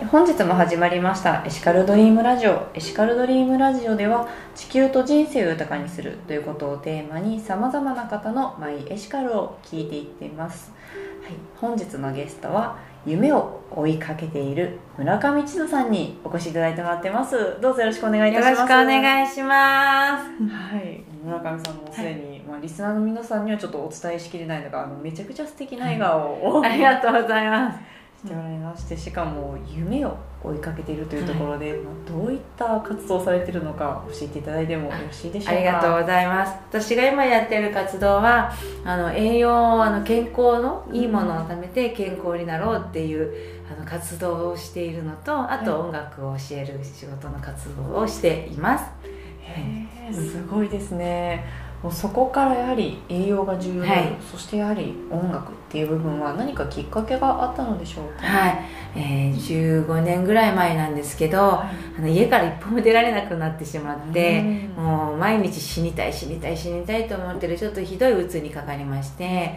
本日も始まりましたエシカルドリームラジオ。エシカルドリームラジオでは地球と人生を豊かにするということをテーマに、さまざまな方のマイエシカルを聞いていっています。はい、本日のゲストは夢を追いかけている村上千乃さんにお越しいただいてもらってます。どうぞよろしくお願いいたします。 よろしくお願いします。 はい、村上さんもすでに、リスナーの皆さんにはちょっとお伝えしきれないのが、めちゃくちゃ素敵な笑顔を、 ありがとうございます。 しておられまして、しかも夢を追いかけているというところで、どういった活動をされているのか教えていただいてもよろしいでしょうか。 ありがとうございます。私が今やっている活動は栄養、健康のいいものを食べて健康になろうっていう活動をしているのと、あと音楽を教える仕事の活動をしています。 すごいですね。もうそこからやはり栄養が重要で、そしてやはり音楽っていう部分は何かきっかけがあったのでしょうか。 はい、15年ぐらい前なんですけど、家から一歩も出られなくなってしまって、もう毎日死にたいと思ってるちょっとひどい鬱にかかりまして、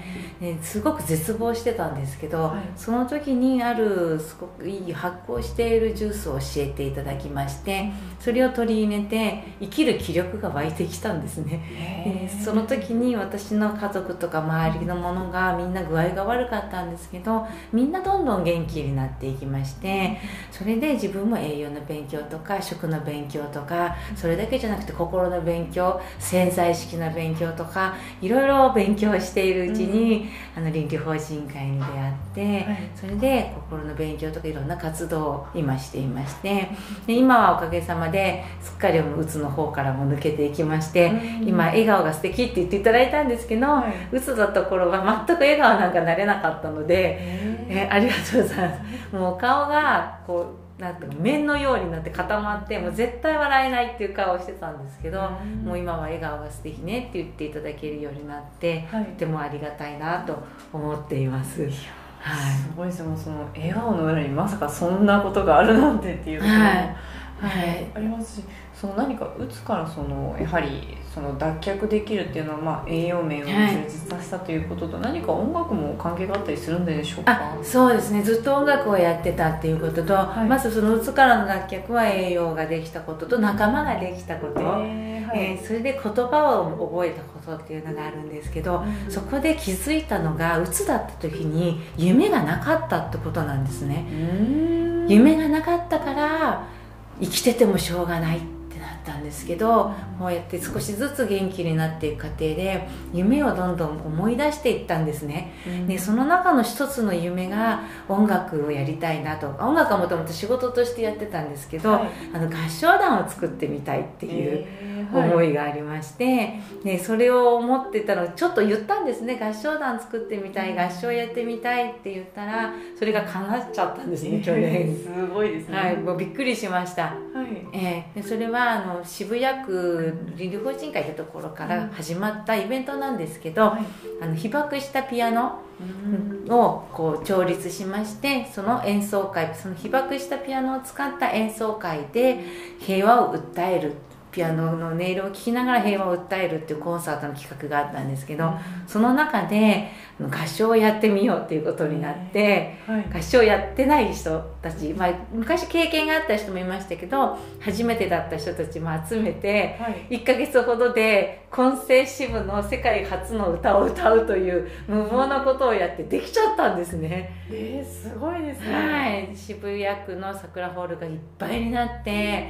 すごく絶望してたんですけど、その時にあるすごくいい発酵しているジュースを教えていただきまして、それを取り入れて生きる気力が湧いてきたんですね。その時に私の家族とか周りのものがみんな具合が悪かったんですけど、みんなどんどん元気になっていきまして、それで自分も栄養の勉強とか食の勉強とか、それだけじゃなくて心の勉強、潜在意識の勉強とか、いろいろ勉強しているうちに、倫理法人会に出会って、それで心の勉強とかいろんな活動を今していまして、で今はおかげさまですっかりうつの方からも抜けていきまして、今笑顔が素敵って言っていただいたんですけど、うつだった頃は全く笑顔なんかなれなかったので、ありがとうございます。もうお顔がこうなんていうか面のようになって固まって、もう絶対笑えないっていう顔をしてたんですけど、もう今は笑顔が素敵ねって言っていただけるようになって、とてもありがたいなと思っています。すごいですよ。もうその笑顔の裏にまさかそんなことがあるなんてっていうところも、ありますし、その何かうつからやはり脱却できるっていうのは、栄養面を充実させたということと、何か音楽も関係があったりするんでしょうか。 そうですね、ずっと音楽をやってたっていうことと、まずそのうつからの脱却は栄養ができたことと仲間ができたこと、それで言葉を覚えたことっていうのがあるんですけど、そこで気づいたのが、うつだった時に夢がなかったってことなんですね。夢がなかったから生きててもしょうがないってなったんですけど、こうやって少しずつ元気になっていく過程で夢をどんどん思い出していったんですね。でその中の一つの夢が音楽をやりたいなと。音楽はもともと仕事としてやってたんですけど、合唱団を作ってみたいっていう思いがありまして、でそれを思ってたのをちょっと言ったんですね。合唱団作ってみたい、合唱やってみたいって言ったら、それが叶っちゃったんですね、去年。 すごいですね。 もうびっくりしました。でそれは渋谷区倫理法人会というところから始まったイベントなんですけど、被爆したピアノをこう調律しまして、その演奏会、その被爆したピアノを使った演奏会で平和を訴える、ピアノの音色を聴きながら平和を訴えるっていうコンサートの企画があったんですけど、その中で合唱をやってみようっていうことになって、合唱やってない人たち、昔経験があった人もいましたけど、初めてだった人たちも集めて、1ヶ月ほどで混声支部の世界初の歌を歌うという無謀なことをやってできちゃったんですね。 すごいですね。 渋谷区の桜ホールがいっぱいになって、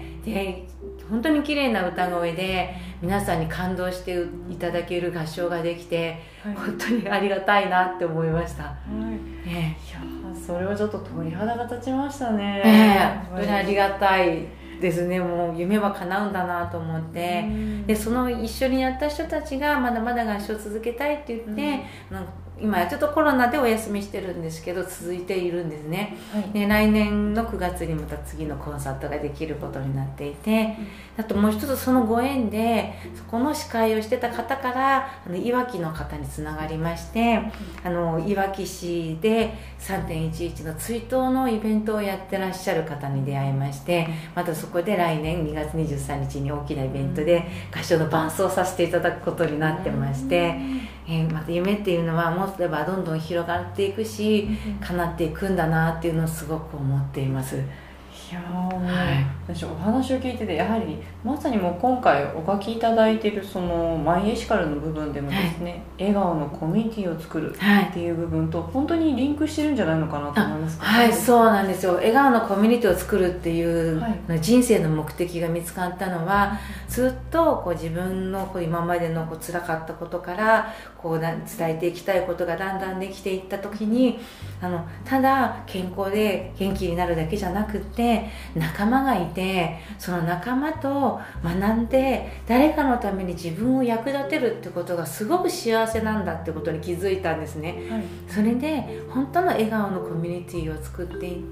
で本当に綺麗な歌声で皆さんに感動していただける合唱ができて、本当にありがたいなって思いました。 いやそれはちょっと鳥肌が立ちましたね。 本当にありがたいですね。もう夢は叶うんだなと思って、でその一緒にやった人たちがまだまだ合唱を続けたいって言って、今ちょっとコロナでお休みしてるんですけど続いているんですね。で来年の9月にまた次のコンサートができることになっていて、あともう一つそのご縁でそこの司会をしてた方からいわきの方につながりまして、いわき市で 3.11 の追悼のイベントをやってらっしゃる方に出会いまして、またそこで来年2月23日に大きなイベントで合唱の伴奏させていただくことになってまして、また夢っていうのはもっとどんどん広がっていくし、叶っていくんだなっていうのをすごく思っています。 いやもう、私お話を聞いててやはりまさにもう今回お書きいただいているそのマイエシカルの部分でもですね、笑顔のコミュニティを作るっていう部分と本当にリンクしてるんじゃないのかなと思いますか、 はい、そうなんですよ。笑顔のコミュニティを作るっていう、人生の目的が見つかったのは、ずっとこう自分のこう今までのこう辛かったことからこう伝えていきたいことがだんだんできていった時に、ただ健康で元気になるだけじゃなくて仲間がいて、その仲間と学んで誰かのために自分を役立てるってことがすごく幸せなんだってことに気づいたんですね、それで本当の笑顔のコミュニティを作っていって、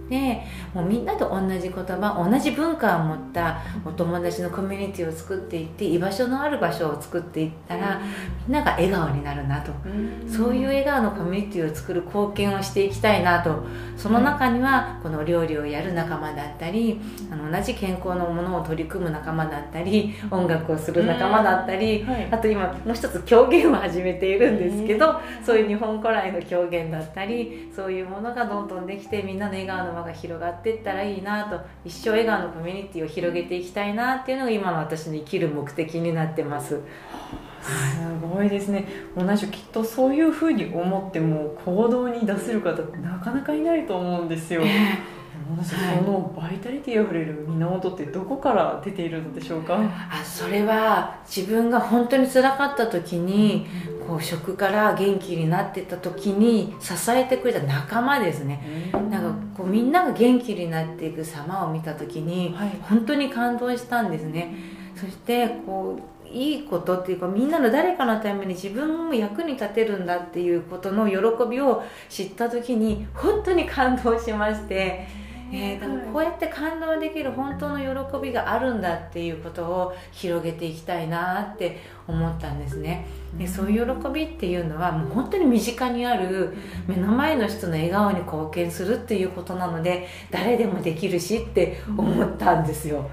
もうみんなと同じ言葉、同じ文化を持ったお友達のコミュニティを作っていって、居場所のある場所を作っていったらみんなが笑顔になるなと、そういう笑顔のコミュニティを作る貢献をしていきたいなと。その中にはこの料理をやる仲間だったり、同じ健康のものを取り組む仲間だったり、音楽をする仲間だったり、あと今もう一つ狂言を始めているんですけど、そういう日本古来の狂言だったり、そういうものがどんどんできてみんなの笑顔の輪が広がっていったらいいなと、一生笑顔のコミュニティを広げていきたいなっていうのが今の私の生きる目的になってます。 すごいですね。同じきっとそういうふうに思っても行動に出せる方ってなかなかいないと思うんですよ、そのバイタリティあふれる源ってどこから出ているのでしょうか？ それは自分が本当に辛かった時に、こう食から元気になってた時に支えてくれた仲間ですね、なんかこうみんなが元気になっていく様を見た時に、本当に感動したんですね。そしてこういいことっていうか、みんなの誰かのために自分も役に立てるんだっていうことの喜びを知った時に本当に感動しまして、だからこうやって感動できる本当の喜びがあるんだっていうことを広げていきたいなって思ったんですね。でそういう喜びっていうのはもう本当に身近にある目の前の人の笑顔に貢献するっていうことなので、誰でもできるしって思ったんですよ。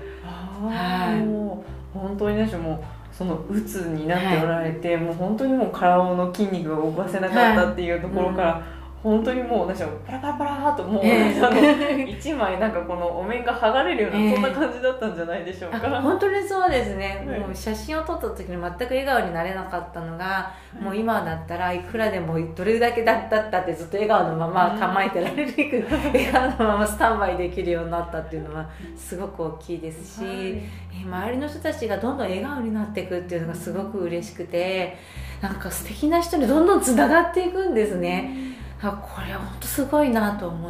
本当にね、もうその鬱になっておられて、もう本当にもう体の筋肉が動かせなかったっていうところから、本当にもうパラパラパラーともう、一枚なんかこのお面が剥がれるような、そんな感じだったんじゃないでしょうか。 本当にそうですね、もう写真を撮った時に全く笑顔になれなかったのが、もう今だったらいくらでもどれだけだったってずっと笑顔のまま構えてられる、笑顔のままスタンバイできるようになったっていうのはすごく大きいですし、周りの人たちがどんどん笑顔になっていくっていうのがすごく嬉しくて、なんか素敵な人にどんどんつながっていくんですね。これは本当すごいなと思って、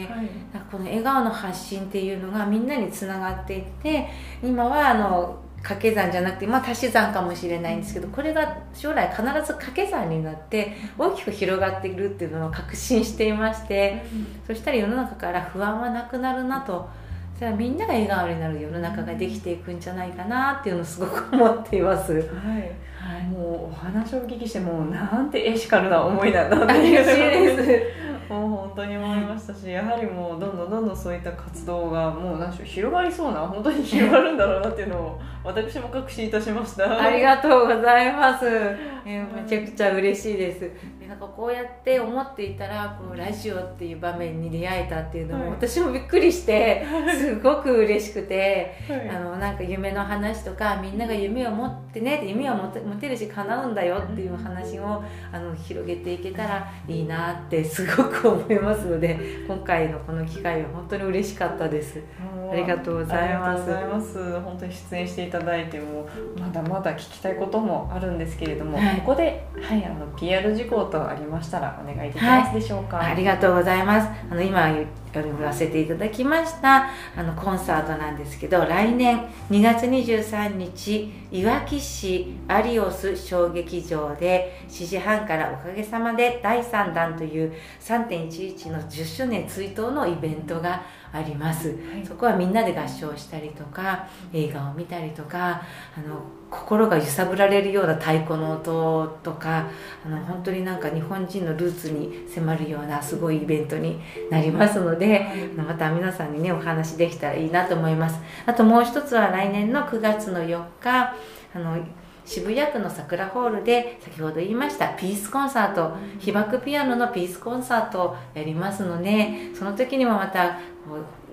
なんかこの笑顔の発信っていうのがみんなにつながっていって、今は掛け算じゃなくて、足し算かもしれないんですけど、これが将来必ず掛け算になって大きく広がっているっていうのを確信していまして、そしたら世の中から不安はなくなるなと、それはみんなが笑顔になる世の中ができていくんじゃないかなっていうのをすごく思っています。 もうお話をお聞きして、もうなんてエシカルな思いなんだっていう嬉しいですもう本当に思いましたし、やはりもうどんどんそういった活動がもう何でしょう、広がりそうな、本当に広がるんだろうなっていうのを私も確信いたしました。 ありがとうございます。めちゃくちゃ嬉しいです。なんかこうやって思っていたら、このラジオっていう場面に出会えたっていうのも、私もびっくりしてすごく嬉しくて、なんか夢の話とか、みんなが夢を持ってね、夢を持てるし叶うんだよっていう話を広げていけたらいいなってすごく思いますので、今回のこの機会は本当に嬉しかったです。ありがとうございます。 本当に出演していただいてもまだまだ聞きたいこともあるんですけれども、ここで、PR 事項とありましたらお願いできますでしょうか。 ありがとうございます。今言わせていただきましたコンサートなんですけど、来年2月23日いわき市アリオス小劇場で7時半からおかげさまで第3弾という 3.11 の10周年追悼のイベントがあります、そこはみんなで合唱したりとか映画を見たりとか、心が揺さぶられるような太鼓の音とか、本当になんか日本人のルーツに迫るようなすごいイベントになりますので、また皆さんにねお話できたらいいなと思います。あともう一つは来年の9月の4日渋谷区の桜ホールで先ほど言いましたピースコンサート、被爆ピアノのピースコンサートをやりますので、その時にもまた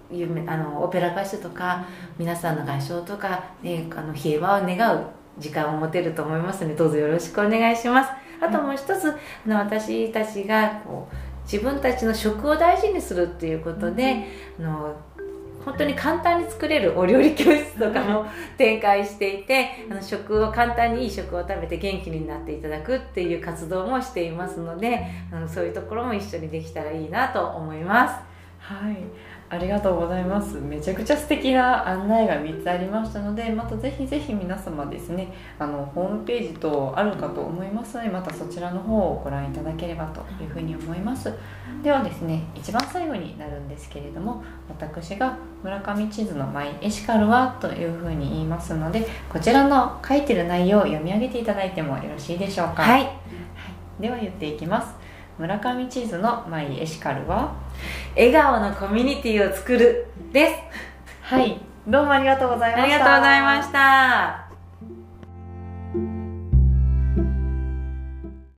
オペラ歌手とか皆さんの合唱とか、ね、平和を願う時間を持てると思いますので、どうぞよろしくお願いします。あともう一つ、私たちが自分たちの食を大事にするっていうことで、本当に簡単に作れるお料理教室とかも展開していて、食を簡単にいい食を食べて元気になっていただくっていう活動もしていますので、そういうところも一緒にできたらいいなと思います。 はい、ありがとうございます。めちゃくちゃ素敵な案内が3つありましたので、またぜひぜひ皆様ですね、ホームページ等あるかと思いますので、またそちらの方をご覧いただければというふうに思います。ではですね、一番最後になるんですけれども、私が村上地図のマイエシカルはというふうに言いますので、こちらの書いてる内容を読み上げていただいてもよろしいでしょうか。 はい、 では言っていきます。村上地図のマイエシカルは笑顔のコミュニティを作るです。 はい、どうもありがとうございました。 ありがとうございました。